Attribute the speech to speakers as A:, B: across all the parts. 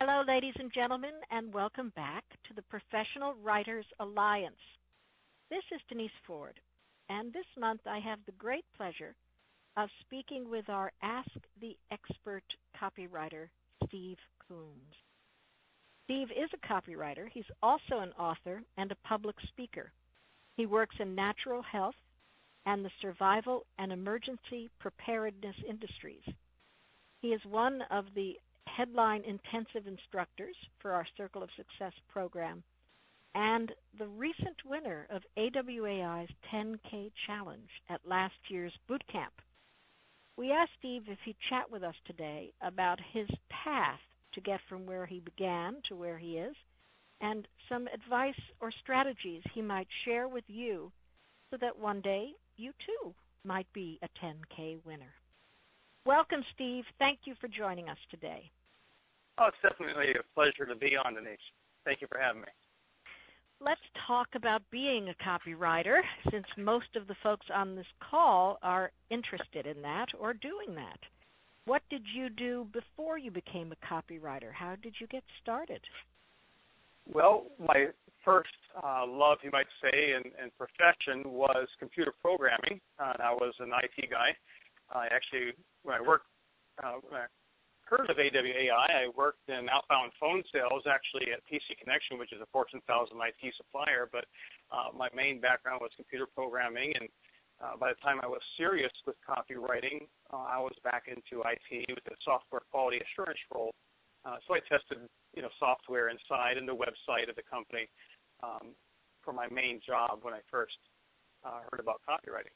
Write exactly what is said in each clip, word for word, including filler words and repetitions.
A: Hello, ladies and gentlemen, and welcome back to the Professional Writers Alliance. This is Denise Ford, and this month I have the great pleasure of speaking with our Ask the Expert copywriter, Steve Coombs. Steve is a copywriter. He's also an author and a public speaker. He works in natural health and the survival and emergency preparedness industries. He is one of the headline intensive instructors for our Circle of Success program and the recent winner of A W A I's ten K Challenge at last year's boot camp. We asked Steve if he'd chat with us today about his path to get from where he began to where he is and some advice or strategies he might share with you so that one day you too might be a ten K winner. Welcome, Steve. Thank you for joining us today.
B: Oh, it's definitely a pleasure to be on, Denise. Thank you for having me.
A: Let's talk about being a copywriter, since most of the folks on this call are interested in that or doing that. What did you do before you became a copywriter? How did you get started?
B: Well, my first uh, love, you might say, in, in profession was computer programming. Uh, I was an I T guy. I actually, when I worked, uh, when I heard of A W A I, I worked in outbound phone sales, actually at P C Connection, which is a Fortune one thousand I T supplier. But uh, my main background was computer programming, and uh, by the time I was serious with copywriting, uh, I was back into I T with a software quality assurance role. Uh, so I tested, you know, software inside and the website of the company um, for my main job when I first uh, heard about copywriting.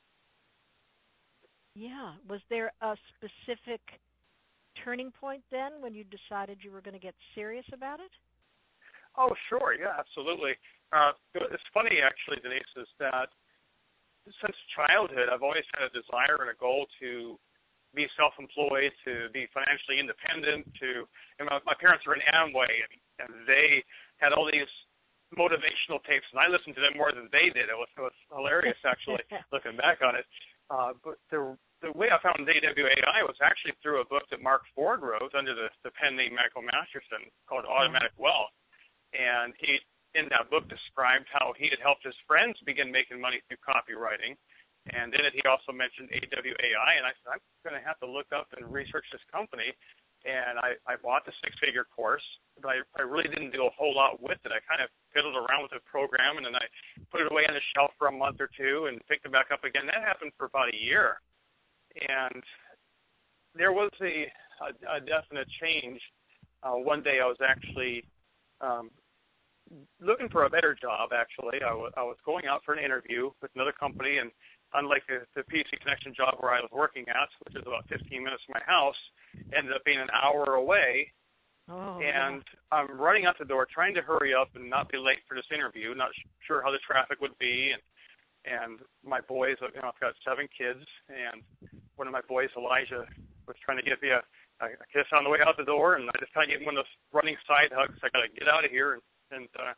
A: Yeah. Was there a specific turning point then when you decided you were going to get serious about it?
B: Oh, sure. Yeah, absolutely. Uh, it's funny, actually, Denise, is that since childhood, I've always had a desire and a goal to be self-employed, to be financially independent, to, and my, my parents were in Amway, and, and they had all these motivational tapes, and I listened to them more than they did. It was, it was hilarious, actually, looking back on it. Uh, but the the way I found A W A I was actually through a book that Mark Ford wrote under the, the pen name Michael Masterson called Automatic Wealth. And he, in that book, described how he had helped his friends begin making money through copywriting. And in it, he also mentioned A W A I. And I said, I'm going to have to look up and research this company. And I, I bought the six-figure course, but I, I really didn't do a whole lot with it. I kind of fiddled around with the program, and then I put it away on the shelf for a month or two and picked it back up again. That happened for about a year. And there was a, a, a definite change. Uh, one day I was actually um, looking for a better job, actually. I, w- I was going out for an interview with another company, and unlike the, the P C Connection job where I was working at, which is about fifteen minutes from my house, ended up being an hour away.
A: Oh,
B: and
A: yeah.
B: I'm running out the door trying to hurry up and not be late for this interview, not sure how the traffic would be. And And my boys, you know, I've got seven kids, and one of my boys, Elijah, was trying to give me a, a kiss on the way out the door, and I just kind of gave him one of those running side hugs. I got to get out of here. And, and uh,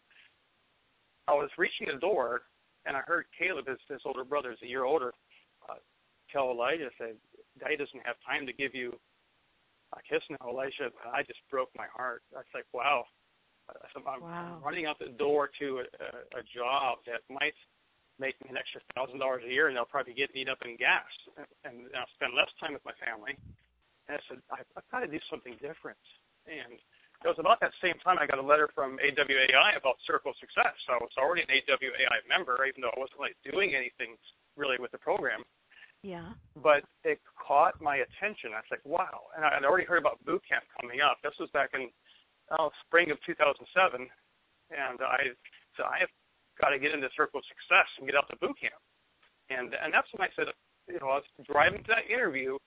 B: I was reaching the door, and I heard Caleb, his, his older brother, is a year older, uh, tell Elijah, say, Daddy doesn't have time to give you a kiss now, Elijah. I just broke my heart. I was like, wow. So I'm
A: wow.
B: running out the door to a, a, a job that might make me an extra thousand dollars a year, and they'll probably get eat up in gas, and, and I'll spend less time with my family. And I said, I, I've got to do something different. And it was about that same time I got a letter from A W A I about Circle of Success. So I was already an A W A I member, even though I wasn't like doing anything really with the program.
A: Yeah.
B: But it caught my attention. I was like, wow. And I'd already heard about boot camp coming up. This was back in oh, spring of two thousand seven, and I so I have got to get into Circle of Success and get out to boot camp. And and that's when I said, you know, I was driving to that interview,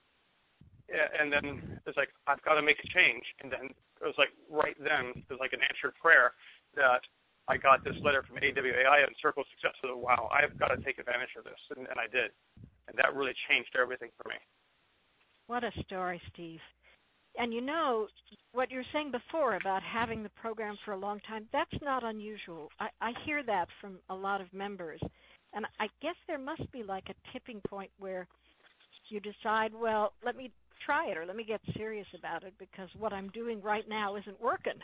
B: and then it was like, I've got to make a change. And then it was like right then, it was like an answered prayer that I got this letter from A W A I and Circle of Success. So, wow, I've got to take advantage of this. And, and I did. And that really changed everything for me.
A: What a story, Steve. And you know, what you were saying before about having the program for a long time, that's not unusual. I, I hear that from a lot of members. And I guess there must be like a tipping point where you decide, well, let me try it or let me get serious about it because what I'm doing right now isn't working.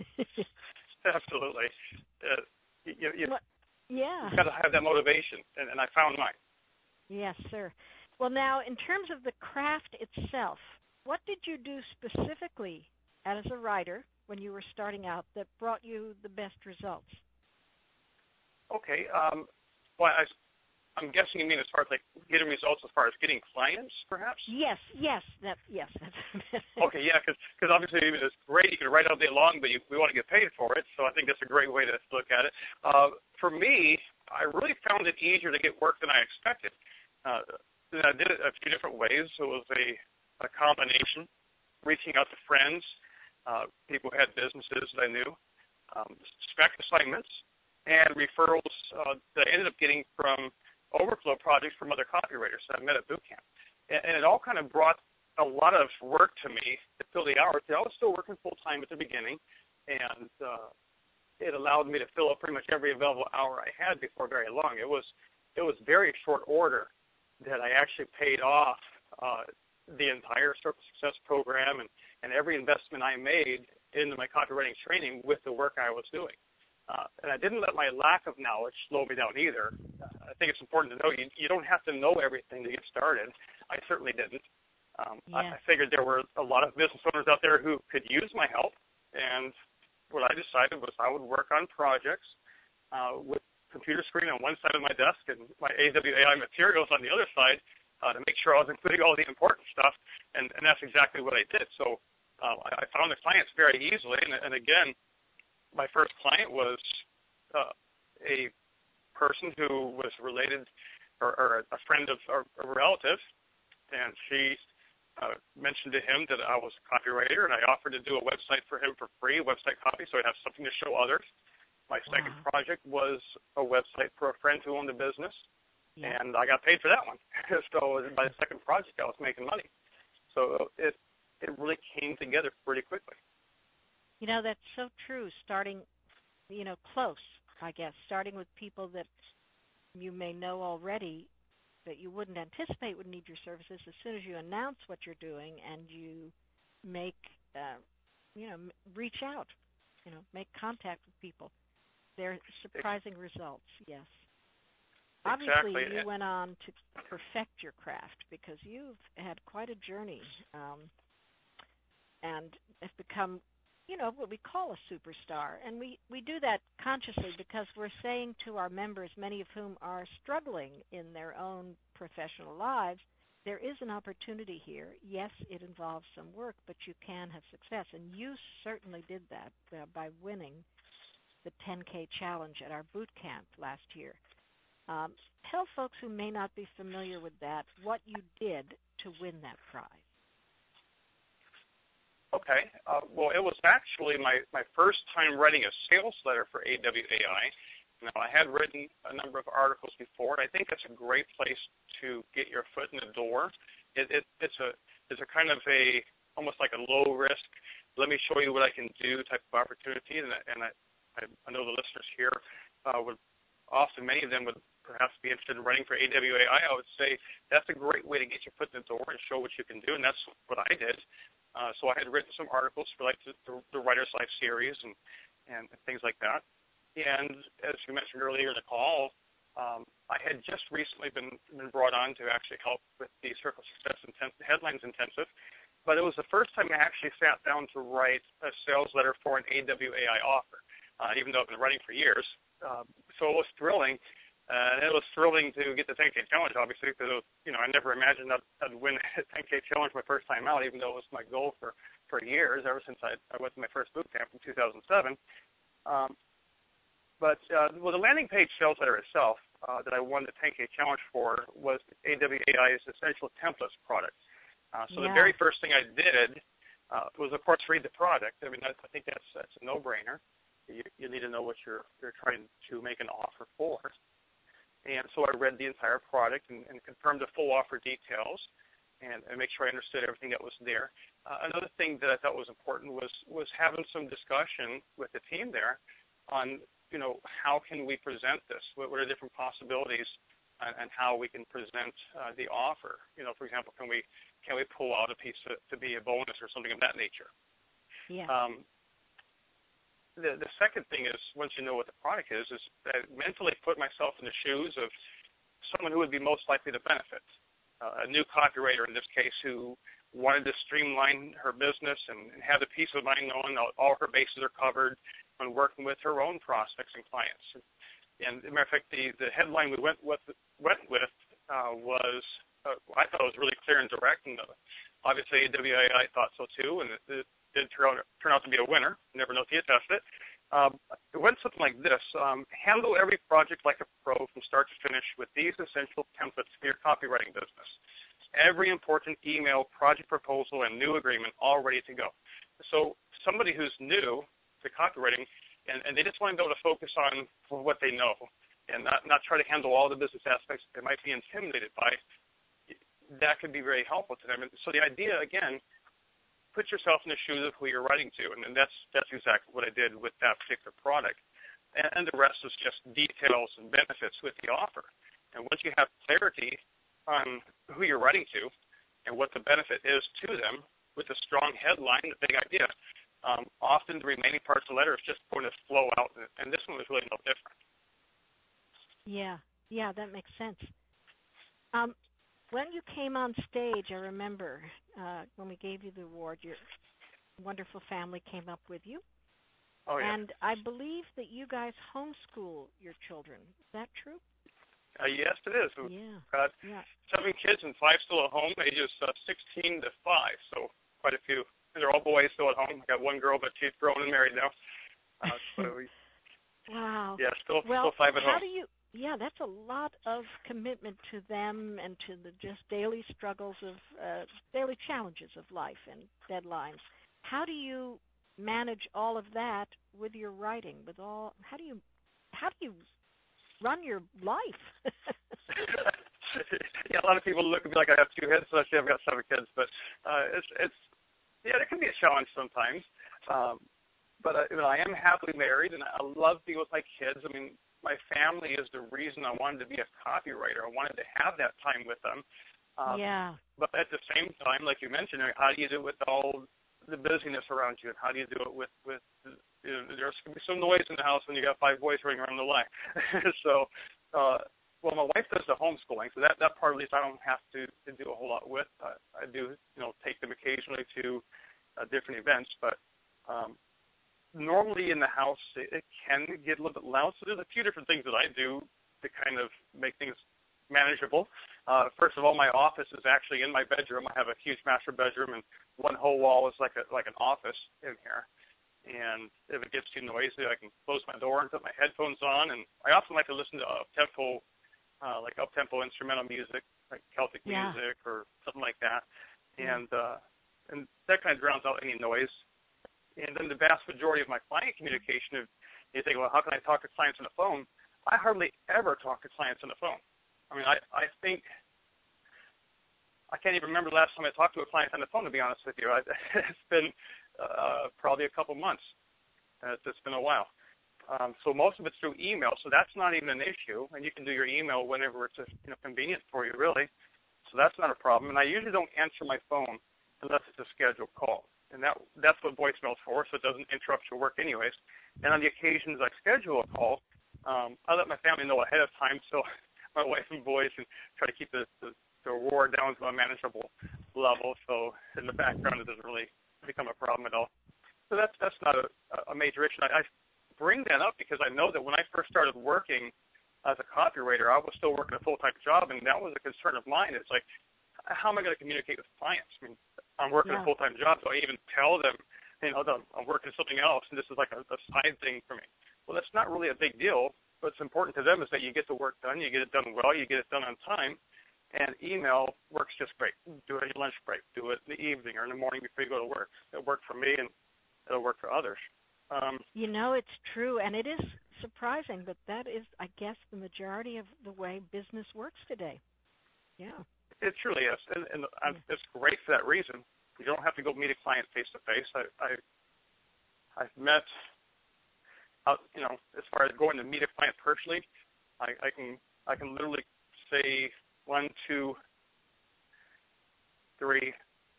B: Absolutely. Uh, you, you,
A: well, yeah.
B: You've got to have that motivation, and, and I found mine.
A: Yes, sir. Well, now, in terms of the craft itself, what did you do specifically as a writer when you were starting out that brought you the best results?
B: Okay. Um, well, I, I'm guessing you mean as far as like getting results as far as getting clients, perhaps?
A: Yes, yes, that, yes. That's
B: okay, yeah, because obviously it's great. You can write all day long, but you, we want to get paid for it, so I think that's a great way to look at it. Uh, for me, I really found it easier to get work than I expected. Uh, I did it a few different ways. It was a, a combination, reaching out to friends, uh, people who had businesses that I knew, um, spec assignments, and referrals uh, that I ended up getting from overflow projects from other copywriters that I met at boot camp. And, and it all kind of brought a lot of work to me to fill the hours. I was still working full-time at the beginning, and uh, it allowed me to fill up pretty much every available hour I had before very long. It was it was very short order that I actually paid off uh, the entire Circle Success program and, and every investment I made into my copywriting training with the work I was doing. Uh, and I didn't let my lack of knowledge slow me down either. Uh, I think it's important to know you, you don't have to know everything to get started. I certainly didn't. Um,
A: yeah.
B: I, I figured there were a lot of business owners out there who could use my help, and what I decided was I would work on projects uh, with computer screen on one side of my desk and my A W A I materials on the other side uh, to make sure I was including all the important stuff, and, and that's exactly what I did. So uh, I, I found the clients very easily, and, and again, my first client was uh, a person who was related or, or a friend of or a relative, and she uh, mentioned to him that I was a copywriter, and I offered to do a website for him for free, website copy, so he'd have something to show others. My
A: wow.
B: second project was a website for a friend who owned a business,
A: yeah.
B: and I got paid for that one. So by the second project, I was making money. So it it really came together pretty quickly.
A: You know, that's so true, starting, you know, close, I guess, starting with people that you may know already that you wouldn't anticipate would need your services. As soon as you announce what you're doing and you make, uh, you know, reach out, you know, make contact with people, they're surprising results, yes.
B: Exactly.
A: Obviously, you went on to perfect your craft because you've had quite a journey um, and have become, you know, what we call a superstar. And we, we do that consciously because we're saying to our members, many of whom are struggling in their own professional lives, there is an opportunity here. Yes, it involves some work, but you can have success. And you certainly did that uh, by winning the ten K challenge at our boot camp last year. Um, tell folks who may not be familiar with that what you did to win that prize.
B: Okay. Uh, well, it was actually my, my first time writing a sales letter for A W A I. Now, I had written a number of articles before, and I think that's a great place to get your foot in the door. It, it, it's a it's a kind of a almost like a low risk, let me show you what I can do type of opportunity. And, and I, I know the listeners here uh, would often, many of them would perhaps be interested in writing for A W A I. I would say that's a great way to get your foot in the door and show what you can do, and that's what I did. Uh, so I had written some articles for like the, the, the Writer's Life series and, and things like that. And as you mentioned earlier in the call, um, I had just recently been, been brought on to actually help with the Circle Success Intensive, Headlines Intensive, but it was the first time I actually sat down to write a sales letter for an A W A I offer, uh, even though I've been writing for years. Uh, so it was thrilling. Uh, and it was thrilling to get the ten K challenge, obviously, because it was, you know, I never imagined I'd, I'd win a ten K challenge my first time out, even though it was my goal for, for years, ever since I, I went to my first boot camp in two thousand seven. Um, but, uh, well, the landing page sales letter itself uh, that I won the ten K challenge for was A W A I's Essential Templates product. Uh, so yeah. The very first thing I did uh, was, of course, read the product. I mean, I, I think that's that's a no-brainer. You, you need to know what you're you're trying to make an offer for. And so I read the entire product and, and confirmed the full offer details and, and make sure I understood everything that was there. Uh, another thing that I thought was important was was having some discussion with the team there on, you know, how can we present this? What, what are different possibilities and, and how we can present uh, the offer? You know, for example, can we can we pull out a piece to, to be a bonus or something of that nature?
A: Yeah.
B: Um, the the second thing is, once you know what the product is, is that mentally put myself in the shoes of someone who would be most likely to benefit. Uh, a new copywriter in this case who wanted to streamline her business and, and have the peace of mind knowing all, all her bases are covered when working with her own prospects and clients. And as a matter of fact, the, the headline we went with, went with uh, was, uh, I thought it was really clear and direct, and uh, obviously A W A I thought so too, and it, it did turn out, turn out to be a winner. Never know till you test it. Um, it went something like this. Um, handle every project like a pro from start to finish with these essential templates for your copywriting business. Every important email, project proposal, and new agreement all ready to go. So somebody who's new to copywriting, and, and they just want to be able to focus on what they know and not, not try to handle all the business aspects they might be intimidated by, that could be very helpful to them. And so the idea, again, put yourself in the shoes of who you're writing to, and, and that's that's exactly what I did with that particular product. And, and the rest is just details and benefits with the offer. And once you have clarity on who you're writing to and what the benefit is to them with a strong headline, the big idea, um, often the remaining parts of the letter is just going to flow out, and, and this one was really no different.
A: Yeah, yeah, that makes sense. Um, when you came on stage, I remember uh, when we gave you the award, your wonderful family came up with you.
B: Oh, yeah.
A: And I believe that you guys homeschool your children. Is that true?
B: Uh, yes, it is. We've
A: yeah.
B: got
A: yeah.
B: seven kids and five still at home, ages uh, sixteen to five, so quite a few. And they're all boys still at home. I've got one girl, but she's grown and married now. Uh, so we,
A: wow.
B: Yeah, still,
A: well,
B: still five at
A: how
B: home.
A: do you? Yeah, that's a lot of commitment to them and to the just daily struggles of uh, daily challenges of life and deadlines. How do you manage all of that with your writing? With all, how do you, how do you run your life?
B: Yeah, a lot of people look at me like I have two heads, especially I've got seven kids. But uh, it's it's yeah, it can be a challenge sometimes. Um, but uh, you know, I am happily married, and I love being with my kids. I mean, my family is the reason I wanted to be a copywriter. I wanted to have that time with them. Um,
A: yeah.
B: But at the same time, like you mentioned, how do you do it with all the busyness around you? And how do you do it with, with you know, there's going to be some noise in the house when you got five boys running around the line. so, uh, well, my wife does the homeschooling, so that, that part at least I don't have to, to do a whole lot with. Uh, I do, you know, take them occasionally to uh, different events, but um, normally in the house, it, it can get a little bit loud. So there's a few different things that I do to kind of make things manageable. Uh, first of all, my office is actually in my bedroom. I have a huge master bedroom, and one whole wall is like a, like an office in here. And if it gets too noisy, I can close my door and put my headphones on. And I often like to listen to up-tempo, uh, like up-tempo instrumental music, like Celtic
A: yeah.
B: music or something like that. And uh, and that kind of drowns out any noise. And then the vast majority of my client communication, if you think, well, how can I talk to clients on the phone? I hardly ever talk to clients on the phone. I mean, I, I think, I can't even remember the last time I talked to a client on the phone, to be honest with you. I, it's been uh, probably a couple months. Uh, it's, it's been a while. Um, so most of it's through email, so that's not even an issue. And you can do your email whenever it's you know, convenient for you, really. So that's not a problem. And I usually don't answer my phone unless it's a scheduled call. And that that's what voicemail's for, so it doesn't interrupt your work anyways. And on the occasions I schedule a call, um, I let my family know ahead of time so my wife and boys can try to keep the, the, the roar down to a manageable level. So in the background, it doesn't really become a problem at all. So that's that's not a, a major issue. I, I bring that up because I know that when I first started working as a copywriter, I was still working a full-time job, and that was a concern of mine. It's like, how am I going to communicate with clients? I mean, I'm working
A: yeah.
B: a full-time job, so I even tell them, you know, that I'm working something else, and this is like a, a side thing for me. Well, that's not really a big deal. What's important to them is that you get the work done, you get it done well, you get it done on time, and email works just great. Do it at your lunch break. Do it in the evening or in the morning before you go to work. It worked for me, and it'll work for others. Um,
A: you know, it's true, and it is surprising, but that is, I guess, the majority of the way business works today. Yeah.
B: It truly is, and, and
A: yeah.
B: it's great for that reason. You don't have to go meet a client face to face. I, I, I've met, uh, you know, as far as going to meet a client personally, I, I can, I can literally say one, two, three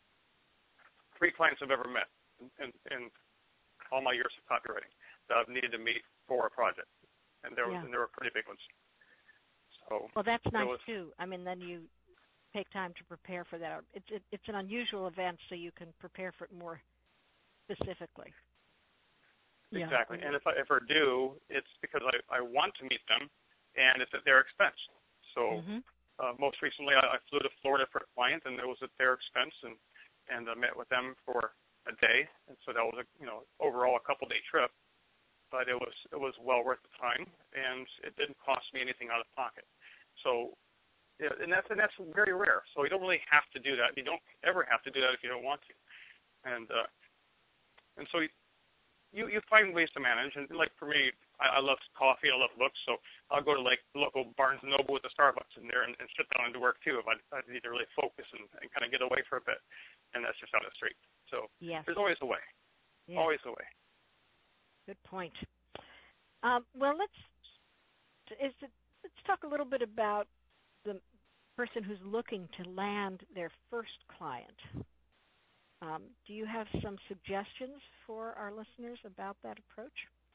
B: three clients I've ever met in, in, in all my years of copywriting that I've needed to meet for a project, and there was
A: Yeah.
B: and there were pretty big ones. So
A: Well, that's nice
B: was,
A: too. I mean, then you take time to prepare for that. It's it, it's an unusual event, so you can prepare for it more specifically.
B: exactly.
A: Yeah.
B: And if I ever do, it's because I, I want to meet them, and it's at their expense. So
A: Mm-hmm.
B: uh, most recently, I, I flew to Florida for a client, and it was at their expense, and and I met with them for a day, and so that was a you know overall a couple day trip, but it was it was well worth the time, and it didn't cost me anything out of pocket. So, yeah, and that's and that's very rare. So you don't really have to do that. You don't ever have to do that if you don't want to, and uh, and so you, you you find ways to manage. And like for me, I, I love coffee, I love books, so I'll go to like the local Barnes and Noble with a Starbucks in there and, and sit down and do work too if I, I need to really focus and, and kind of get away for a bit. And that's just down the street. So
A: Yes.
B: there's always a way.
A: Yes.
B: Always a way.
A: Good point. Um, well, let's is it, let's talk a little bit about the person who's looking to land their first client. Um, do you have some suggestions for our listeners about that approach?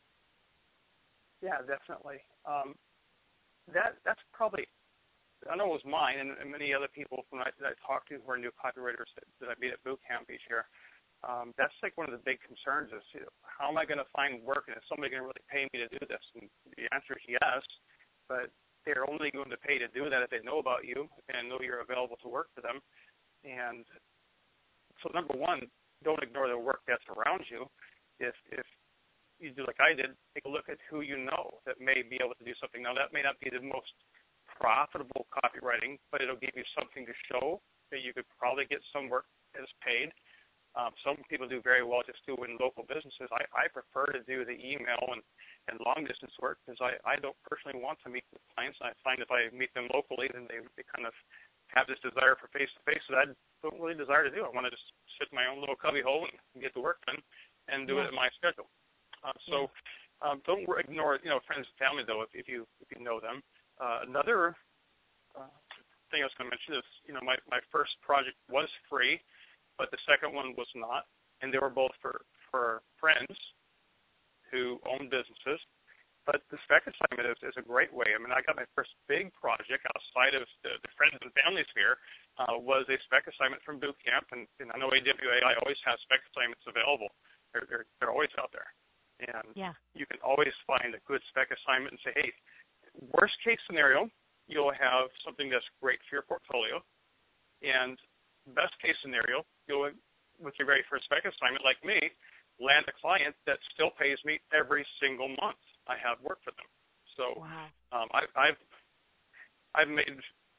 B: Yeah, definitely. Um, that that's probably I know it was mine and, and many other people from I, that I talked to who are new copywriters that, that I meet at boot camp each year. Um, that's like one of the big concerns is, you know, how am I going to find work, and is somebody going to really pay me to do this? And the answer is yes, but they're only going to pay to do that if they know about you and know you're available to work for them. And so number one, don't ignore the work that's around you. If if you do like I did, take a look at who you know that may be able to do something. Now, that may not be the most profitable copywriting, but it'll give you something to show that you could probably get some work as paid. Um, some people do very well just doing local businesses. I, I prefer to do the email and, and long-distance work because I, I don't personally want to meet with clients. I find if I meet them locally, then they, they kind of have this desire for face-to-face that I don't really desire to do. I want to just sit in my own little cubby hole and get the work done and do
A: Yeah.
B: it at my schedule. Uh, so um, don't ignore, you know, friends and family, though, if, if you if you know them. Uh, another uh, thing I was going to mention is, you know, my, my first project was free, but the second one was not, and they were both for, for friends who own businesses. But the spec assignment is, is a great way. I mean, I got my first big project outside of the, the friends and family sphere uh, was a spec assignment from boot camp, and, and I know A W A I always has spec assignments available. They're, they're, they're always out there. And
A: Yeah.
B: you can always find a good spec assignment and say, hey, worst case scenario, you'll have something that's great for your portfolio. And best case scenario, you'll, with your very first spec assignment like me, land a client that still pays me every single month I have work for them. So
A: Wow.
B: um, I, I've I've made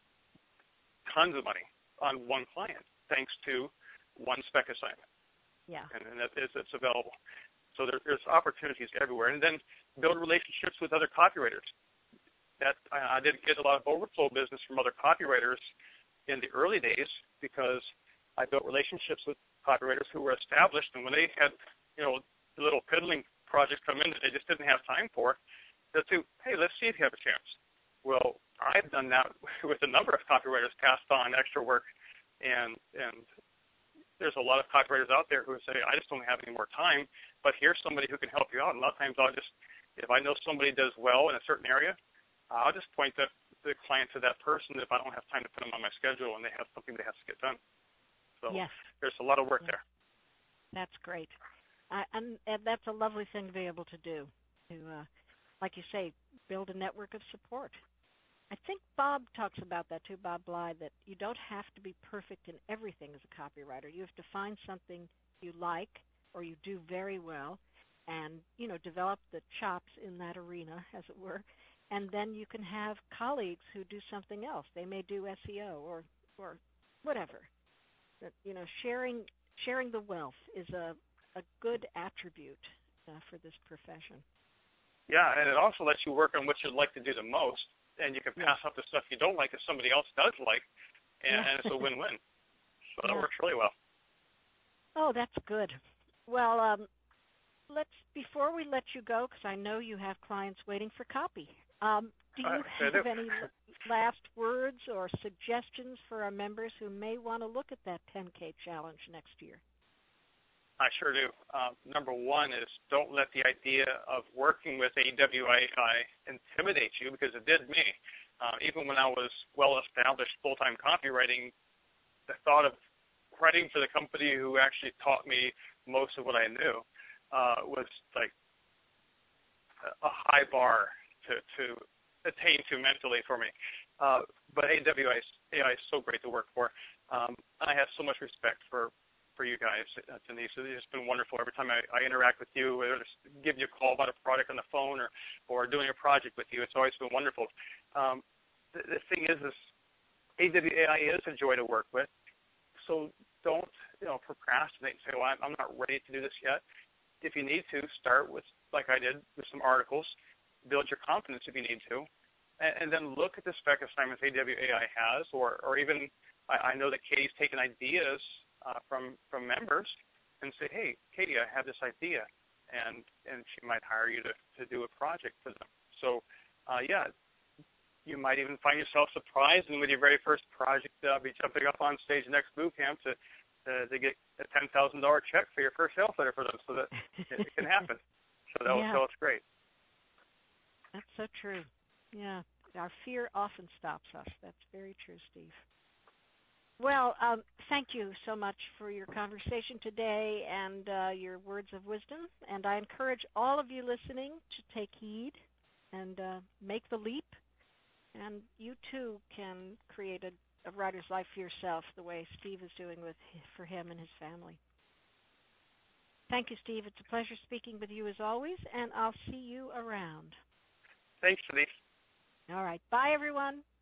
B: tons of money on one client thanks to one spec assignment.
A: Yeah.
B: And, and that is it's available. So there, there's opportunities everywhere. And then build relationships with other copywriters. That I, I did get a lot of overflow business from other copywriters in the early days because I built relationships with copywriters who were established, and when they had, you know, the little piddling projects come in that they just didn't have time for, they'll say, hey, let's see if you have a chance. Well, I've done that with a number of copywriters, passed on extra work, and and there's a lot of copywriters out there who say, I just don't have any more time, but here's somebody who can help you out. And a lot of times I'll just, if I know somebody does well in a certain area, I'll just point the, the client to that person if I don't have time to put them on my schedule and they have something that has to get done. So
A: Yes.
B: there's a lot of work
A: Yeah.
B: there.
A: That's great. Uh, and, and that's a lovely thing to be able to do, to, uh, like you say, build a network of support. I think Bob talks about that too, Bob Bly, that you don't have to be perfect in everything as a copywriter. You have to find something you like or you do very well and, you know, develop the chops in that arena, as it were. And then you can have colleagues who do something else. They may do S E O or, or whatever. That, you know, sharing sharing the wealth is a, a good attribute uh, for this profession.
B: Yeah, and it also lets you work on what you'd like to do the most, and you can pass
A: Yeah.
B: up the stuff you don't like that somebody else does like, and,
A: Yeah.
B: and it's a win-win. So that
A: Yeah.
B: works really well.
A: Oh, that's good. Well, um, let's before we let you go, because I know you have clients waiting for copy. Um, do you
B: I, I
A: have
B: do.
A: any last words or suggestions for our members who may want to look at that ten K challenge next year?
B: I sure do. Uh, number one is don't let the idea of working with A W A I intimidate you, because it did me. Uh, even when I was well-established full-time copywriting, the thought of writing for the company who actually taught me most of what I knew uh, was like a high bar to, to attain to mentally for me. Uh, but A W A I is so great to work for. Um, I have so much respect for for you guys, uh, Denise. It's just been wonderful. Every time I, I interact with you, whether it's giving you a call about a product on the phone or, or doing a project with you, it's always been wonderful. Um, the, the thing is, is A W A I is a joy to work with, so don't you know procrastinate and say, well, I'm, I'm not ready to do this yet. If you need to, start with, like I did, with some articles, build your confidence if you need to, and, and then look at the spec assignments A W A I has, or, or even I, I know that Katie's taken ideas Uh, from from members and say, hey, Katie, I have this idea, and and she might hire you to, to do a project for them. So, uh, yeah, you might even find yourself surprised, and with your very first project, uh, be jumping up on stage next boot camp to uh, to get a ten thousand dollar check for your first sales letter for them. So that it, it can happen. So that was,
A: Yeah.
B: that was great.
A: That's so true. Yeah, our fear often stops us. That's very true, Steve. Well, um, thank you so much for your conversation today and uh, your words of wisdom. And I encourage all of you listening to take heed and uh, make the leap. And you too can create a, a writer's life for yourself the way Steve is doing with for him and his family. Thank you, Steve. It's a pleasure speaking with you as always, and I'll see you around.
B: Thanks, Denise.
A: All right. Bye, everyone.